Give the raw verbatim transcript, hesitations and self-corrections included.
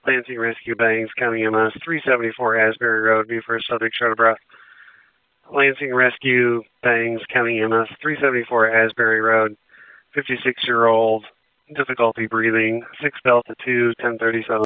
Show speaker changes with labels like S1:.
S1: Lansing Rescue Bangs, County M S, three seventy-four Asbury Road, be first subject, short of breath. Lansing Rescue Bangs, County M S, three seventy-four Asbury Road, fifty-six-year-old, difficulty breathing, six Delta two, ten thirty-seven.